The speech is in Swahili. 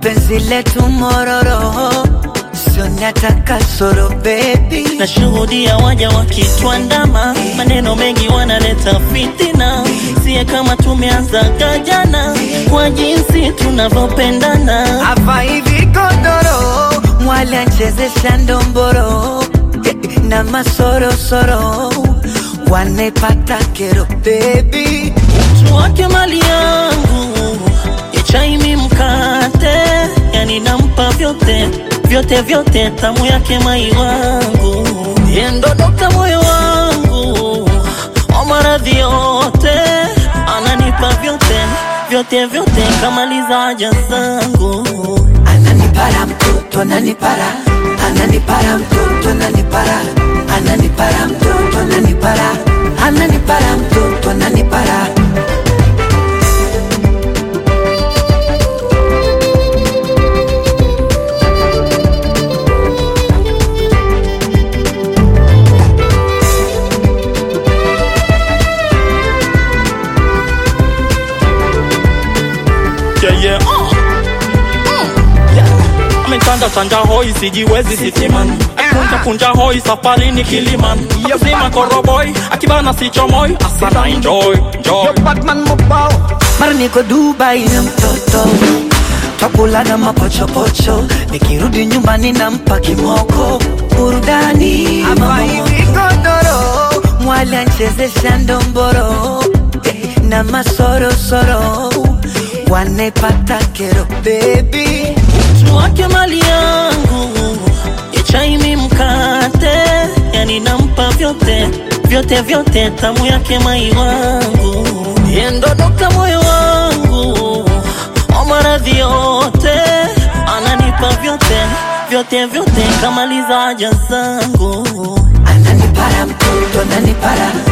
penzi letu mororo, sio nataka soro baby. Nashuhudia waja wakituandama, maneno mengi wanaleta fitina. Siye kama tumeanza jana, kwa jinsi tunavyopendana. Hapa hivi godoro, mwale anchezesha ndomboro na masoro soro, wanepata kero baby. Mtu wake mali yangu, chaimi mkate, yani nampa vyote, vyote vyote, tamu yake mai wangu. Yendo dokta moyo wangu, o maradhi yote, ananipa vyote, vyote vyote, kamaliza haja zangu. Ananipara mtoto, ananipara, ananipara mtoto, ananipara, ananipara mtoto, ananipara, ananipara mtoto, ananipara. Yeah. Ametanda sanja hoi sijiwezi sitiman, kunja hoi safari ni Kiliman. Akasema koroboi, akibana si chomoi, asana enjoy. Yo Batman mobao, mara niko Dubai na mtoto, twakula na mapochopocho, nikirudi nyumbani nampa kimoko, burudani. Hapa hivi godoro, mwale anchezesha ndomboro na masoro soro, wanepata kero baby. Mtu wake mali yangu, chaimi mkate, yani nampa vyote, vyote vyote, tamu yake mai wangu. Yendo dokta moyo wangu, o maradhi yote, ananipa vyote, vyote vyote, kamaliza haja zangu. Ananipara mtoto, ananipara,